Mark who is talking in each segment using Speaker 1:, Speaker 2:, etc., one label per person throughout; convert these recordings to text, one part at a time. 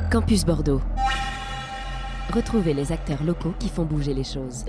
Speaker 1: Campus Bordeaux. Retrouvez les acteurs locaux qui font bouger les choses.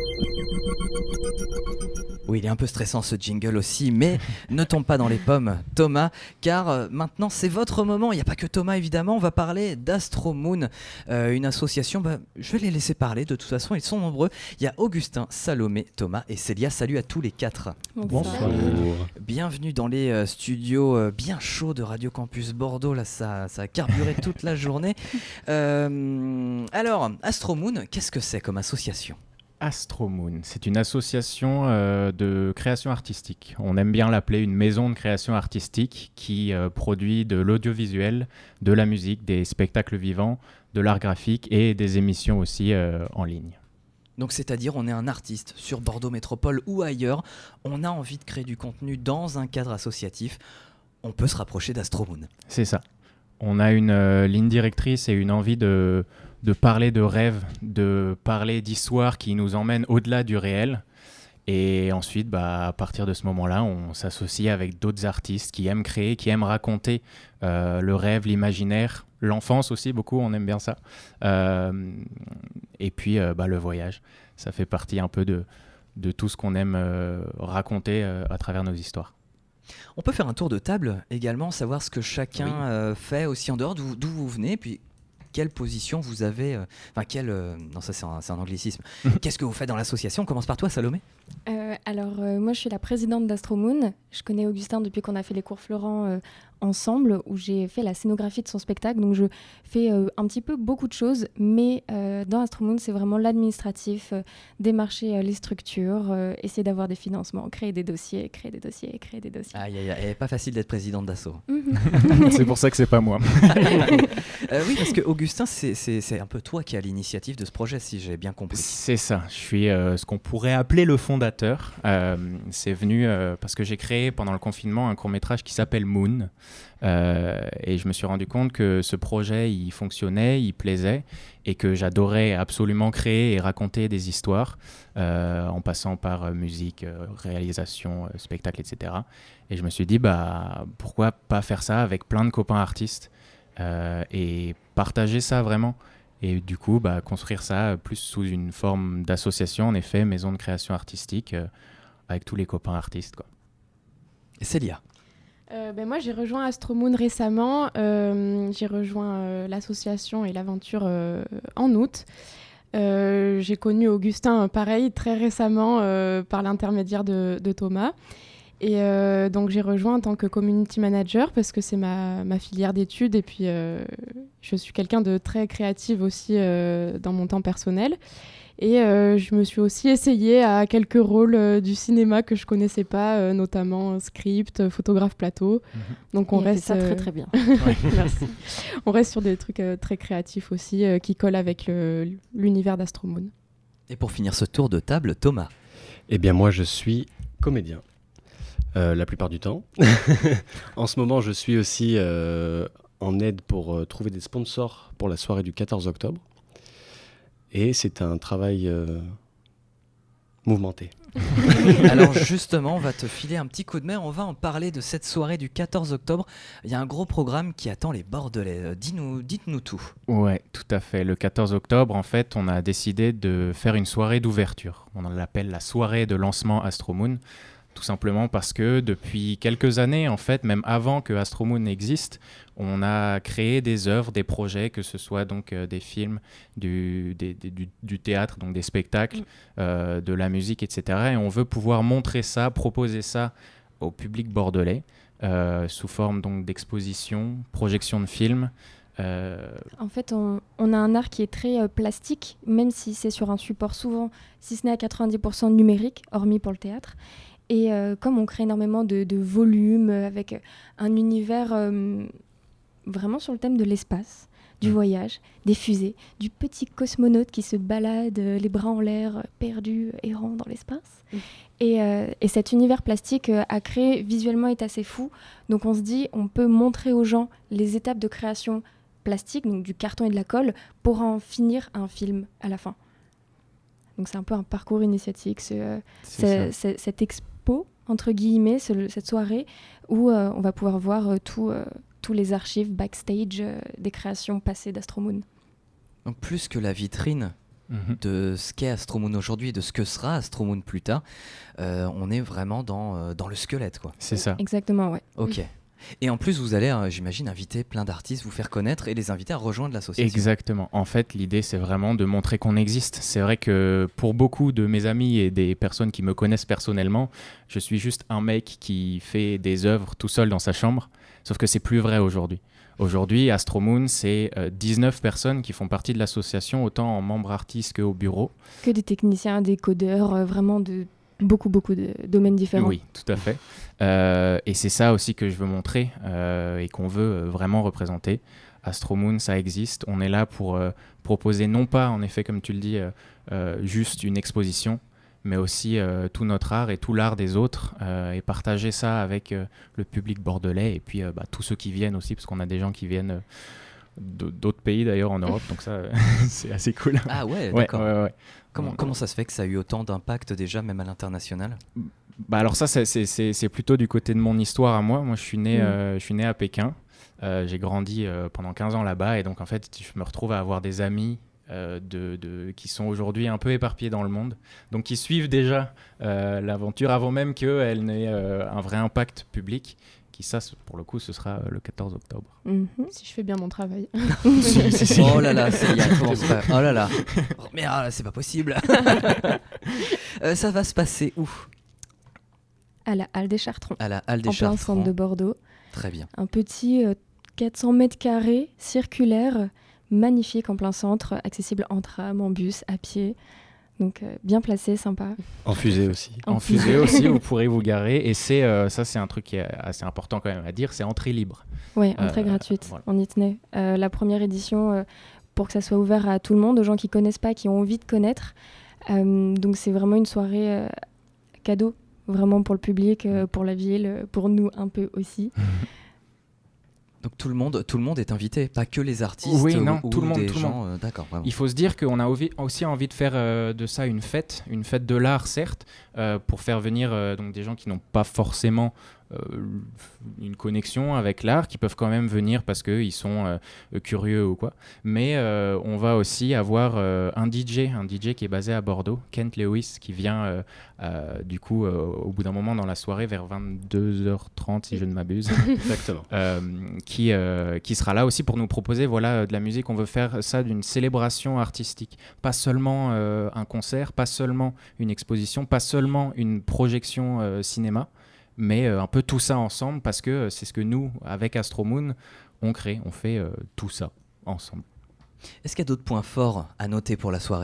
Speaker 2: Oui, il est un peu stressant ce jingle aussi, mais ne tombe pas dans les pommes, Thomas, car maintenant c'est votre moment. Il n'y a pas que Thomas évidemment, on va parler d'Astromoon, une association, je vais les laisser parler de toute façon, ils sont nombreux. Il y a Augustin, Salomé, Thomas et Célia, salut à tous les quatre.
Speaker 3: Bonsoir.
Speaker 2: Bienvenue dans les studios bien chauds de Radio Campus Bordeaux, là ça a carburé toute la journée. Alors, Astromoon, qu'est-ce que c'est comme association ?
Speaker 3: Astromoon, c'est une association de création artistique. On aime bien l'appeler une maison de création artistique qui produit de l'audiovisuel, de la musique, des spectacles vivants, de l'art graphique et des émissions aussi en ligne.
Speaker 2: Donc c'est-à-dire on est un artiste sur Bordeaux Métropole ou ailleurs, on a envie de créer du contenu dans un cadre associatif, on peut se rapprocher d'Astromoon.
Speaker 3: C'est ça. On a une ligne directrice et une envie de parler de rêves, de parler d'histoires qui nous emmènent au-delà du réel. Et ensuite, à partir de ce moment-là, on s'associe avec d'autres artistes qui aiment créer, qui aiment raconter le rêve, l'imaginaire, l'enfance aussi, beaucoup, on aime bien ça. Et puis, le voyage, ça fait partie un peu de tout ce qu'on aime raconter à travers nos histoires.
Speaker 2: On peut faire un tour de table également, savoir ce que chacun fait aussi en dehors, d'où vous venez, puis quelle position vous avez, non ça c'est un anglicisme, qu'est-ce que vous faites dans l'association ? On commence par toi Salomé.
Speaker 4: Moi je suis la présidente d'Astromoon, je connais Augustin depuis qu'on a fait les cours Florent ensemble, où j'ai fait la scénographie de son spectacle, donc je fais un petit peu beaucoup de choses, mais dans Astromoon c'est vraiment l'administratif, démarcher les structures, essayer d'avoir des financements, créer des dossiers.
Speaker 2: Aïe, elle est pas facile d'être présidente d'asso.
Speaker 3: C'est pour ça que c'est pas moi.
Speaker 2: Oui, parce que Augustin, c'est un peu toi qui as l'initiative de ce projet, si j'ai bien compris.
Speaker 3: C'est ça, je suis ce qu'on pourrait appeler le fondateur. C'est venu parce que j'ai créé pendant le confinement un court-métrage qui s'appelle Moon. Et je me suis rendu compte que ce projet, il fonctionnait, il plaisait, et que j'adorais absolument créer et raconter des histoires, en passant par musique, réalisation, spectacle, etc. Et je me suis dit, pourquoi pas faire ça avec plein de copains artistes et partager ça vraiment. Et du coup, construire ça plus sous une forme d'association, en effet, maison de création artistique, avec tous les copains artistes, quoi.
Speaker 2: Et Célia ?
Speaker 5: Moi, j'ai rejoint Astromoon récemment. J'ai rejoint l'association et l'aventure en août. J'ai connu Augustin, pareil, très récemment par l'intermédiaire de Thomas. Et donc, j'ai rejoint en tant que community manager parce que c'est ma filière d'études. Et puis, je suis quelqu'un de très créative aussi dans mon temps personnel. Et je me suis aussi essayée à quelques rôles du cinéma que je connaissais pas, notamment script, photographe plateau. Donc on reste
Speaker 4: ça très très bien.
Speaker 5: Merci. On reste sur des trucs très créatifs aussi qui collent avec l'univers d'Astromoon.
Speaker 2: Et pour finir ce tour de table, Thomas.
Speaker 6: Eh bien moi je suis comédien la plupart du temps. En ce moment je suis aussi en aide pour trouver des sponsors pour la soirée du 14 octobre. Et c'est un travail mouvementé.
Speaker 2: Alors justement, on va te filer un petit coup de main. On va en parler de cette soirée du 14 octobre. Il y a un gros programme qui attend les Bordelais. Dites-nous tout.
Speaker 3: Ouais, tout à fait. Le 14 octobre, en fait, on a décidé de faire une soirée d'ouverture. On l'appelle la soirée de lancement Astromoon. Tout simplement parce que depuis quelques années, en fait, même avant que Astromoon existe, on a créé des œuvres, des projets, que ce soit donc des films, du théâtre, donc des spectacles, de la musique, etc. Et on veut pouvoir montrer ça, proposer ça au public bordelais sous forme donc d'exposition, projection de films.
Speaker 4: En fait, on a un art qui est très plastique, même si c'est sur un support souvent, si ce n'est à 90% numérique, hormis pour le théâtre. Et comme on crée énormément de volumes, avec un univers vraiment sur le thème de l'espace, du voyage, des fusées, du petit cosmonaute qui se balade les bras en l'air, perdu, errant dans l'espace. Et cet univers plastique à créer visuellement est assez fou. Donc on se dit, on peut montrer aux gens les étapes de création plastique, donc du carton et de la colle, pour en finir un film à la fin. Donc c'est un peu un parcours initiatique, cette expo, entre guillemets, cette soirée où on va pouvoir voir tout tous les archives backstage des créations passées d'Astromoon.
Speaker 2: Donc plus que la vitrine de ce qu'est Astromoon aujourd'hui et de ce que sera Astromoon plus tard, on est vraiment dans le squelette, quoi.
Speaker 3: C'est ça.
Speaker 4: Exactement, ouais.
Speaker 2: Ok. Et en plus, vous allez, j'imagine, inviter plein d'artistes, vous faire connaître et les inviter à rejoindre l'association.
Speaker 3: Exactement. En fait, l'idée, c'est vraiment de montrer qu'on existe. C'est vrai que pour beaucoup de mes amis et des personnes qui me connaissent personnellement, je suis juste un mec qui fait des œuvres tout seul dans sa chambre. Sauf que c'est plus vrai aujourd'hui. Aujourd'hui, Astromoon, c'est 19 personnes qui font partie de l'association, autant en membres artistes qu'au bureau.
Speaker 4: Que des techniciens, des codeurs, vraiment de beaucoup de domaines différents.
Speaker 3: Oui, tout à fait. Et c'est ça aussi que je veux montrer et qu'on veut vraiment représenter. Astromoon, ça existe. On est là pour proposer non pas, en effet, comme tu le dis, juste une exposition, mais aussi tout notre art et tout l'art des autres et partager ça avec le public bordelais et puis tous ceux qui viennent aussi, parce qu'on a des gens qui viennent d'autres pays d'ailleurs en Europe, donc ça c'est assez cool.
Speaker 2: Ah ouais, d'accord.
Speaker 3: Ouais.
Speaker 2: Comment ça se fait que ça a eu autant d'impact déjà, même à l'international ?
Speaker 3: Alors ça, c'est plutôt du côté de mon histoire à moi. Moi, je suis né à Pékin. J'ai grandi pendant 15 ans là-bas et donc en fait, je me retrouve à avoir des amis qui sont aujourd'hui un peu éparpillés dans le monde, donc qui suivent déjà l'aventure avant même qu'elle n'ait un vrai impact public. Qui ça, pour le coup, ce sera le 14 octobre.
Speaker 5: Si je fais bien mon travail.
Speaker 2: Oh là là, oh là là. Oh merde, c'est pas possible. Ça va se passer où ?
Speaker 4: À la Halle des Chartrons.
Speaker 2: À la Halle des
Speaker 4: en plein
Speaker 2: Chartrons.
Speaker 4: centre de Bordeaux.
Speaker 2: Très bien.
Speaker 4: Un petit 400 mètres carrés, circulaire, magnifique en plein centre, accessible en tram, en bus, à pied. Donc bien placé, sympa.
Speaker 6: En fusée aussi.
Speaker 3: En fusée aussi, vous pourrez vous garer. Et ça, c'est un truc qui est assez important quand même à dire, c'est entrée libre.
Speaker 4: Oui, entrée gratuite, voilà. On y tenait. La première édition, pour que ça soit ouvert à tout le monde, aux gens qui ne connaissent pas, qui ont envie de connaître. Donc c'est vraiment une soirée cadeau, vraiment pour le public, pour la ville, pour nous un peu aussi.
Speaker 2: Donc tout le monde est invité, pas que les artistes ou
Speaker 3: tout le monde,
Speaker 2: des
Speaker 3: tout
Speaker 2: gens.
Speaker 3: le monde.
Speaker 2: D'accord, vraiment.
Speaker 3: Il faut se dire qu'on a aussi envie de faire de ça une fête de l'art certes, pour faire venir donc des gens qui n'ont pas forcément une connexion avec l'art, qui peuvent quand même venir parce qu'ils sont curieux ou quoi. Mais on va aussi avoir un DJ qui est basé à Bordeaux, Kent Lewis, qui vient du coup au bout d'un moment dans la soirée vers 22h30 si je ne m'abuse.
Speaker 6: Exactement.
Speaker 3: Qui sera là aussi pour nous proposer de la musique. On veut faire ça d'une célébration artistique, pas seulement un concert, pas seulement une exposition, pas seulement une projection cinéma, mais un peu tout ça ensemble, parce que c'est ce que nous, avec Astromoon, on crée, on fait tout ça ensemble.
Speaker 2: Est-ce qu'il y a d'autres points forts à noter pour la soirée ?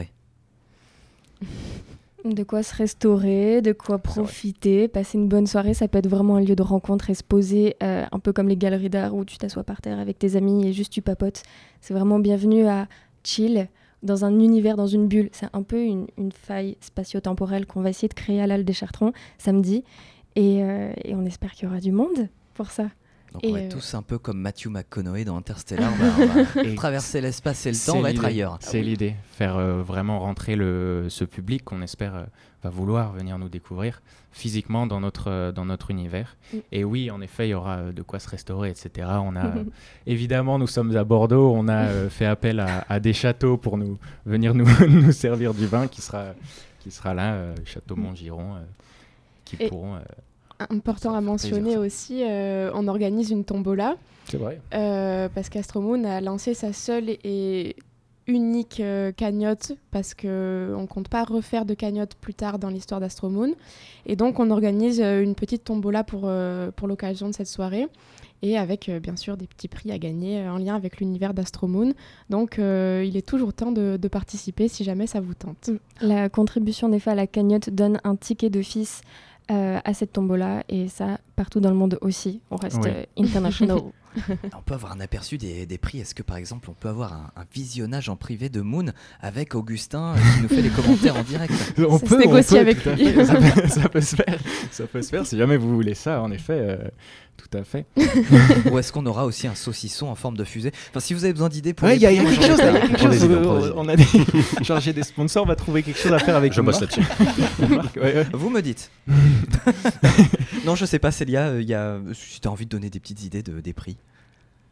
Speaker 4: De quoi se restaurer, de quoi profiter, passer une bonne soirée. Ça peut être vraiment un lieu de rencontre et se poser, un peu comme les galeries d'art où tu t'assois par terre avec tes amis et juste tu papotes. C'est vraiment bienvenu à chill dans un univers, dans une bulle. C'est un peu une faille spatio-temporelle qu'on va essayer de créer à l'Halle des Chartrons samedi. Et on espère qu'il y aura du monde pour ça.
Speaker 2: Donc on va être tous un peu comme Matthew McConaughey dans Interstellar, on va traverser l'espace et le temps, on va être ailleurs.
Speaker 3: C'est l'idée, faire vraiment rentrer ce public qu'on espère va vouloir venir nous découvrir physiquement dans notre univers. Et oui, en effet, il y aura de quoi se restaurer, etc. On a, évidemment, nous sommes à Bordeaux, on a fait appel à des châteaux pour venir nous servir du vin qui sera là, Château Montgiron, qui pourront...
Speaker 5: Important à mentionner aussi, on organise une tombola.
Speaker 3: C'est vrai.
Speaker 5: Parce qu'Astromoon a lancé sa seule et unique cagnotte, parce qu'on ne compte pas refaire de cagnotte plus tard dans l'histoire d'Astromoon. Et donc, on organise une petite tombola pour l'occasion de cette soirée, et avec bien sûr des petits prix à gagner en lien avec l'univers d'Astromoon. Donc, il est toujours temps de participer si jamais ça vous tente.
Speaker 4: La contribution des fois à la cagnotte donne un ticket d'office à cette tombola, et ça partout dans le monde aussi. On reste international.
Speaker 2: On peut avoir un aperçu des prix. Est-ce que par exemple on peut avoir un visionnage en privé de Moon avec Augustin qui nous fait les commentaires en direct?
Speaker 5: On peut négocier avec lui.
Speaker 3: Ça peut se faire si jamais vous voulez ça, en effet. Tout à fait.
Speaker 2: Ou est-ce qu'on aura aussi un saucisson en forme de fusée? Enfin, si vous avez besoin d'idées pour...
Speaker 3: il y a quelque chose là. On a j'ai des sponsors, on va trouver quelque chose à faire avec.
Speaker 6: Je bosse là-dessus.
Speaker 2: Vous me dites. Non, je sais pas, Célia, si tu as envie de donner des petites idées des prix.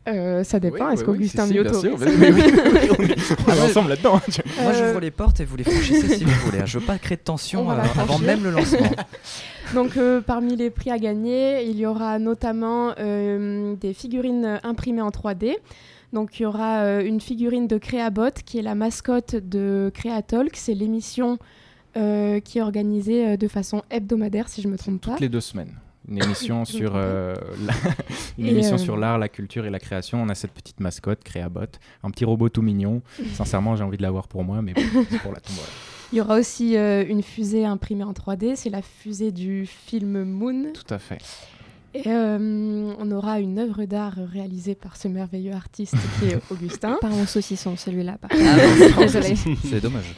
Speaker 5: Ça dépend, est-ce qu'Augustin m'y autorise?
Speaker 3: on est ensemble là-dedans.
Speaker 2: Moi, j'ouvre les portes et vous les franchissez si vous voulez. Je veux pas créer de tension avant même le lancement.
Speaker 5: Donc, parmi les prix à gagner, il y aura notamment des figurines imprimées en 3D. Donc, il y aura une figurine de Créabot, qui est la mascotte de Créatalk. C'est l'émission qui est organisée de façon hebdomadaire, si je ne me trompe pas.
Speaker 3: Toutes les 2 semaines. Une émission sur sur l'art, la culture et la création. On a cette petite mascotte, Créabot, un petit robot tout mignon. Sincèrement, j'ai envie de l'avoir pour moi, mais bon, c'est pour la tombola.
Speaker 5: Il y aura aussi une fusée imprimée en 3D. C'est la fusée du film Moon.
Speaker 3: Tout à fait.
Speaker 5: Et on aura une œuvre d'art réalisée par ce merveilleux artiste qui est Augustin.
Speaker 4: Pas en saucisson, celui-là.
Speaker 2: Désolé. C'est dommage.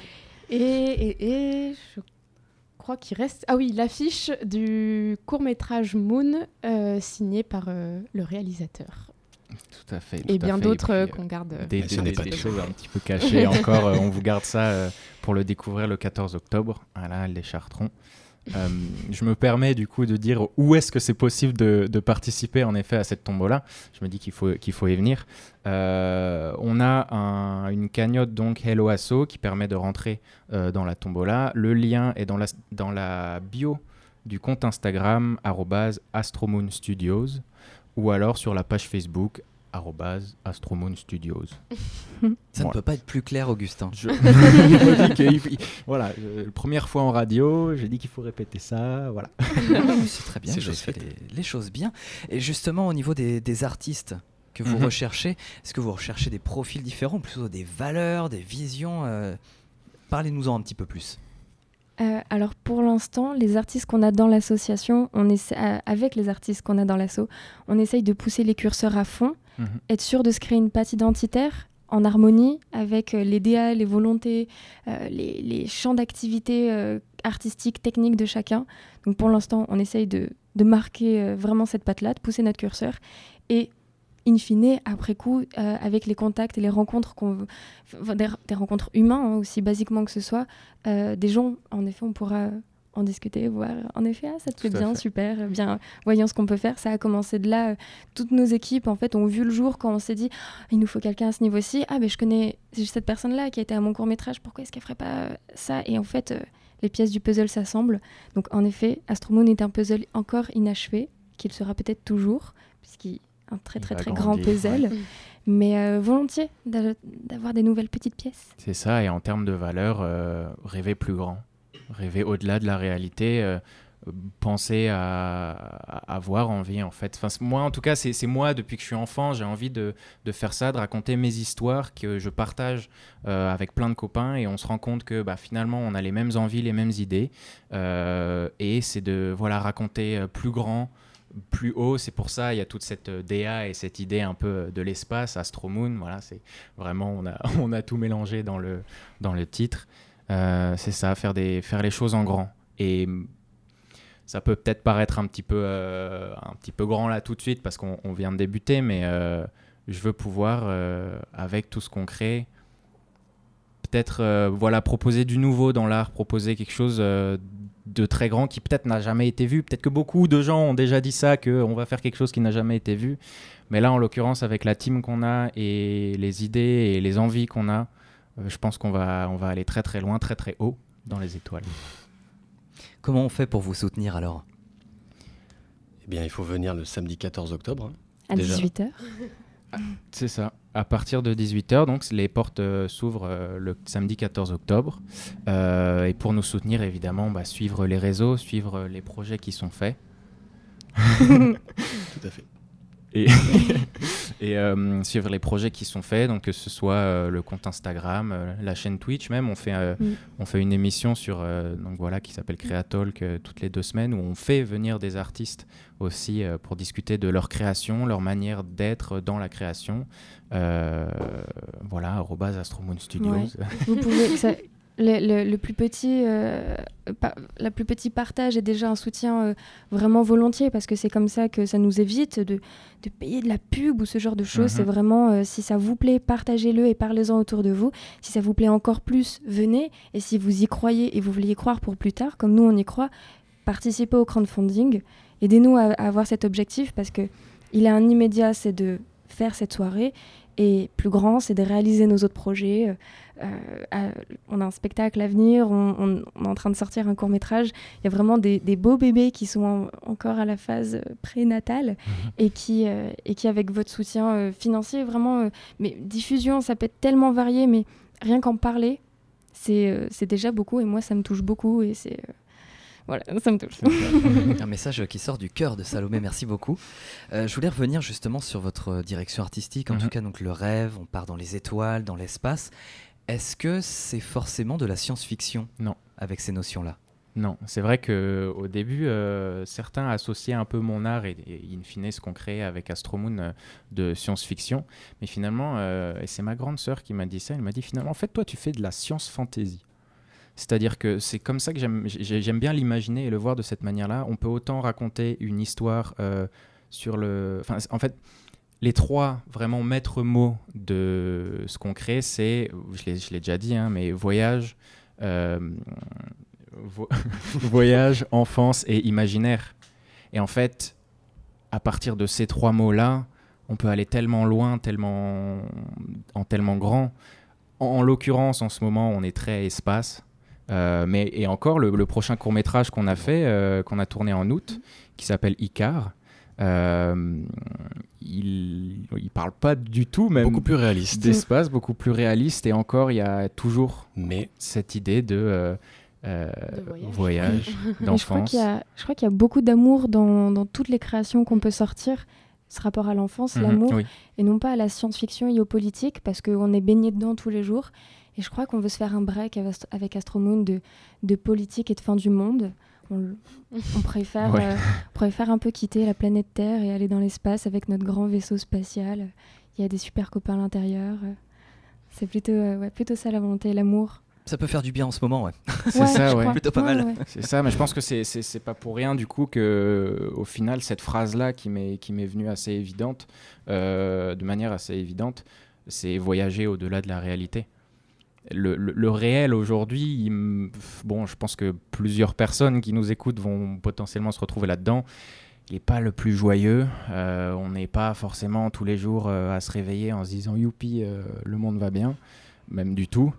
Speaker 5: Et je crois qu'il reste... Ah oui, l'affiche du court-métrage Moon signée par le réalisateur.
Speaker 3: Tout à fait.
Speaker 5: Et bien d'autres qu'on garde.
Speaker 3: Des choses un petit peu cachées encore. On vous garde ça pour le découvrir le 14 octobre. Voilà, les Chartrons. Je me permets du coup de dire où est-ce que c'est possible de participer en effet à cette tombola. Je me dis qu'il faut y venir. On a une cagnotte donc Hello Asso qui permet de rentrer dans la tombola. Le lien est dans la bio du compte Instagram @astromoonstudios ou alors sur la page Facebook @astromoonstudios.
Speaker 2: Ça ne peut pas être plus clair, Augustin.
Speaker 3: Voilà, première fois en radio, j'ai dit qu'il faut répéter ça, voilà.
Speaker 2: C'est très bien, j'ai fait les choses bien. Et justement, au niveau des artistes que vous recherchez, est-ce que vous recherchez des profils différents, plutôt des valeurs, des visions Parlez-nous-en un petit peu plus.
Speaker 4: Alors pour l'instant, les artistes qu'on a dans l'association, avec les artistes qu'on a dans l'asso, on essaye de pousser les curseurs à fond, être sûr de se créer une patte identitaire en harmonie avec les DA, les volontés, les champs d'activité artistiques, techniques de chacun. Donc pour l'instant, on essaye de marquer vraiment cette patte-là, de pousser notre curseur et in fine, après coup, avec les contacts et les rencontres, des rencontres humaines, aussi basiquement que ce soit, des gens, en effet, on pourra en discuter, voir, en effet, ça te plaît bien, super, bien, voyons ce qu'on peut faire. Ça a commencé de là. Toutes nos équipes, en fait, ont vu le jour quand on s'est dit, il nous faut quelqu'un à ce niveau-ci. Ah, je connais cette personne-là qui a été à mon court-métrage, pourquoi est-ce qu'elle ferait pas ça? Et en fait, les pièces du puzzle s'assemblent. Donc, en effet, Astro Moon est un puzzle encore inachevé, qu'il sera peut-être toujours, puisqu'il un très grand puzzle, mais volontiers d'avoir des nouvelles petites pièces. C'est
Speaker 3: ça, et en termes de valeur, rêver plus grand, rêver au-delà de la réalité, penser à avoir envie en fait. Enfin, moi en tout cas, c'est moi depuis que je suis enfant, j'ai envie de faire ça, de raconter mes histoires que je partage avec plein de copains et on se rend compte que finalement on a les mêmes envies, les mêmes idées et c'est de raconter plus grand, plus haut. C'est pour ça il y a toute cette DA et cette idée un peu de l'espace, Astro Moon, voilà, c'est vraiment on a tout mélangé dans le titre. C'est ça, faire les choses en grand. Et ça peut peut-être paraître un petit peu grand là tout de suite parce qu'on vient de débuter, mais je veux pouvoir avec tout ce qu'on crée peut-être proposer du nouveau dans l'art, proposer quelque chose de très grand qui peut-être n'a jamais été vu. Peut-être que beaucoup de gens ont déjà dit ça, qu'on va faire quelque chose qui n'a jamais été vu. Mais là, en l'occurrence, avec la team qu'on a et les idées et les envies qu'on a, je pense qu'on va aller très très loin, très très haut dans les étoiles.
Speaker 2: Comment on fait pour vous soutenir alors ?
Speaker 6: Eh bien, il faut venir le samedi 14 octobre.
Speaker 4: À 18h.
Speaker 3: C'est ça. À partir de 18h, donc les portes s'ouvrent le samedi 14 octobre. Et pour nous soutenir, évidemment, suivre les réseaux, suivre les projets qui sont faits.
Speaker 6: Tout à fait.
Speaker 3: Et suivre les projets qui sont faits, donc que ce soit le compte Instagram, la chaîne Twitch même. On fait une émission sur qui s'appelle Créatalk toutes les 2 semaines où on fait venir des artistes aussi pour discuter de leur création, leur manière d'être dans la création. @astromoonstudios.
Speaker 4: Ouais. Vous pouvez... Le plus petit partage est déjà un soutien vraiment volontiers parce que c'est comme ça que ça nous évite de payer de la pub ou ce genre de choses. C'est vraiment, si ça vous plaît, partagez-le et parlez-en autour de vous. Si ça vous plaît encore plus, venez. Et si vous y croyez et vous voulez y croire pour plus tard, comme nous on y croit, participez au crowdfunding. Aidez-nous à avoir cet objectif parce qu'il a un immédiat, c'est de faire cette soirée. Et plus grand, c'est de réaliser nos autres projets. On a un spectacle à venir, on est en train de sortir un court-métrage. Il y a vraiment des beaux bébés qui sont encore à la phase prénatale et qui, avec votre soutien financier, vraiment... mais diffusion, ça peut être tellement varié, mais rien qu'en parler, c'est déjà beaucoup. Et moi, ça me touche beaucoup et c'est... Voilà, ça me touche.
Speaker 2: Un message qui sort du cœur de Salomé, merci beaucoup. Je voulais revenir justement sur votre direction artistique, en tout cas donc le rêve, on part dans les étoiles, dans l'espace. Est-ce que c'est forcément de la science-fiction ?
Speaker 3: Non.
Speaker 2: Avec ces notions-là ?
Speaker 3: Non, c'est vrai qu'au début, certains associaient un peu mon art et in fine ce qu'on créait avec Astro Moon de science-fiction. Mais finalement, et c'est ma grande sœur qui m'a dit ça, elle m'a dit finalement, en fait, toi, tu fais de la science-fantasy. C'est-à-dire que c'est comme ça que j'aime bien l'imaginer et le voir de cette manière-là. On peut autant raconter une histoire sur le... Enfin, en fait, les 3 vraiment maîtres mots de ce qu'on crée, c'est, je l'ai déjà dit, hein, mais voyage, voyage, enfance et imaginaire. Et en fait, à partir de ces 3 mots-là, on peut aller tellement loin, tellement grand. En l'occurrence, en ce moment, on est très espace. Et encore, le prochain court-métrage qu'on a fait, qu'on a tourné en août, qui s'appelle Icar, il parle pas du tout, même
Speaker 6: beaucoup plus réaliste
Speaker 3: d'espace, beaucoup plus réaliste. Et encore, il y a toujours cette idée de voyage, d'enfance.
Speaker 4: Je crois qu'il y a beaucoup d'amour dans toutes les créations qu'on peut sortir. Ce rapport à l'enfance, l'amour, et non pas à la science-fiction et au politique, parce qu'on est baigné dedans tous les jours. Et je crois qu'on veut se faire un break avec Astro Moon de politique et de fin du monde. On préfère un peu quitter la planète Terre et aller dans l'espace avec notre grand vaisseau spatial. Il y a des super copains à l'intérieur. C'est plutôt ça la volonté, l'amour.
Speaker 2: Ça peut faire du bien en ce moment, ouais.
Speaker 3: C'est ça, ouais.
Speaker 2: Plutôt pas mal.
Speaker 4: Ouais.
Speaker 3: C'est ça, mais je pense que c'est pas pour rien du coup que, au final, cette phrase-là qui m'est venue assez évidente, de manière assez évidente, c'est voyager au-delà de la réalité. Le réel aujourd'hui, je pense que plusieurs personnes qui nous écoutent vont potentiellement se retrouver là-dedans. Il n'est pas le plus joyeux. On n'est pas forcément tous les jours à se réveiller en se disant « Youpi, le monde va bien », même du tout.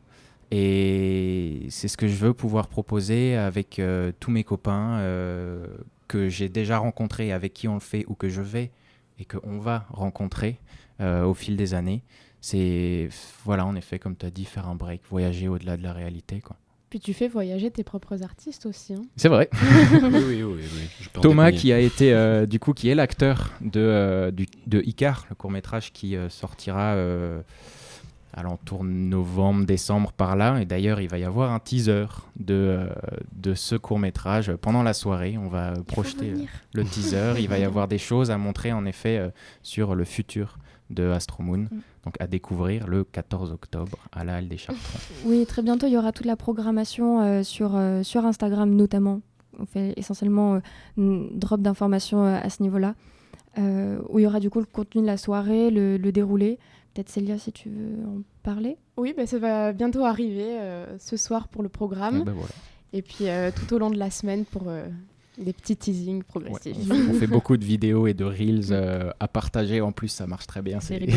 Speaker 3: Et c'est ce que je veux pouvoir proposer avec tous mes copains que j'ai déjà rencontrés, avec qui on le fait ou que je vais et qu'on va rencontrer au fil des années. C'est, en effet, comme tu as dit, faire un break, voyager au-delà de la réalité, quoi.
Speaker 5: Puis tu fais voyager tes propres artistes aussi. Hein.
Speaker 3: C'est vrai.
Speaker 6: Oui.
Speaker 3: Thomas, qui a été, qui est l'acteur de Icar, le court-métrage qui sortira alentour novembre, décembre, par là. Et d'ailleurs, il va y avoir un teaser de ce court-métrage pendant la soirée. On va projeter le teaser. Il va y avoir des choses à montrer, en effet, sur le futur de Astro Moon, donc à découvrir le 14 octobre à la Halle des Chartrons.
Speaker 4: Oui, très bientôt, il y aura toute la programmation sur Instagram notamment. On fait essentiellement une drop d'informations à ce niveau-là, où il y aura du coup le contenu de la soirée, le déroulé. Peut-être Célia, si tu veux en parler.
Speaker 5: Oui, ça va bientôt arriver ce soir pour le programme. Et puis tout au long de la semaine pour... des petits teasings progressifs.
Speaker 3: Ouais, on fait beaucoup de vidéos et de reels à partager. En plus, ça marche très bien.
Speaker 5: C'est rigolo.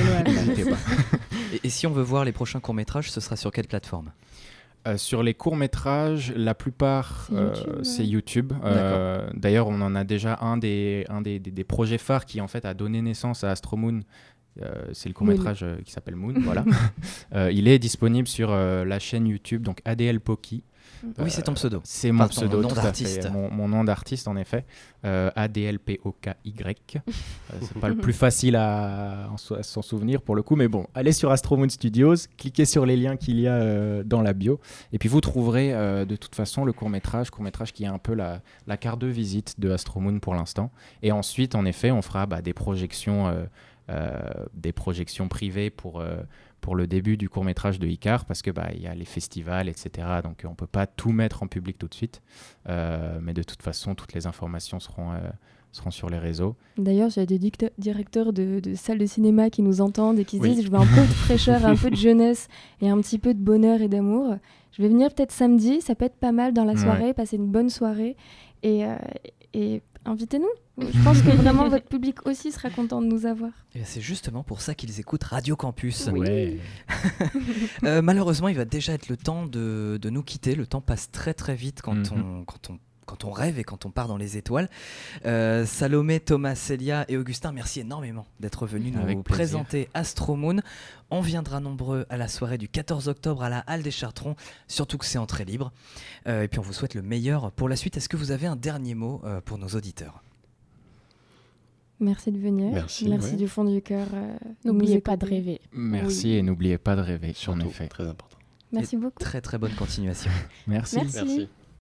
Speaker 2: Et si on veut voir les prochains courts-métrages, ce sera sur quelle plateforme ?
Speaker 3: Sur les courts-métrages, la plupart, c'est YouTube. D'ailleurs, on en a déjà un des projets phares qui, en fait, a donné naissance à Astro Moon. C'est le court-métrage qui s'appelle Moon. Voilà. Il est disponible sur la chaîne YouTube, donc ADL Poki.
Speaker 2: Oui, c'est ton pseudo.
Speaker 3: C'est mon pseudo,
Speaker 2: nom
Speaker 3: tout
Speaker 2: d'artiste.
Speaker 3: à fait. Mon nom d'artiste, en effet. ADLPOKY. C'est pas le plus facile à s'en souvenir pour le coup, mais bon, allez sur Astro Moon Studios, cliquez sur les liens qu'il y a dans la bio, et puis vous trouverez de toute façon le court-métrage qui est un peu la carte de visite de Astro Moon pour l'instant. Et ensuite, en effet, on fera des projections privées pour le début du court-métrage de Icar, parce que il y a les festivals, etc. Donc on peut pas tout mettre en public tout de suite. Mais de toute façon, toutes les informations seront sur les réseaux.
Speaker 4: D'ailleurs, il y a des directeurs de salles de cinéma qui nous entendent et qui se disent « Je veux un peu de fraîcheur, un peu de jeunesse et un petit peu de bonheur et d'amour. Je vais venir peut-être samedi, ça peut être pas mal dans la soirée, passer une bonne soirée et invitez-nous. Je pense que vraiment votre public aussi sera content de nous avoir.
Speaker 2: Et c'est justement pour ça qu'ils écoutent Radio Campus.
Speaker 6: Ouais.
Speaker 2: Malheureusement, il va déjà être le temps de nous quitter. Le temps passe très très vite quand on rêve et quand on part dans les étoiles. Salomé, Thomas, Célia et Augustin, merci énormément d'être venus nous présenter Astro Moon. On viendra nombreux à la soirée du 14 octobre à la Halle des Chartrons, surtout que c'est entrée libre. Et puis on vous souhaite le meilleur pour la suite. Est-ce que vous avez un dernier mot pour nos auditeurs ?
Speaker 4: Merci de venir.
Speaker 6: Merci
Speaker 4: du fond du cœur.
Speaker 5: N'oubliez pas de rêver.
Speaker 3: Merci et n'oubliez pas de rêver,
Speaker 6: Surtout,
Speaker 3: en effet.
Speaker 6: très important.
Speaker 4: Merci beaucoup.
Speaker 2: Très très bonne continuation.
Speaker 3: Merci.
Speaker 5: Merci.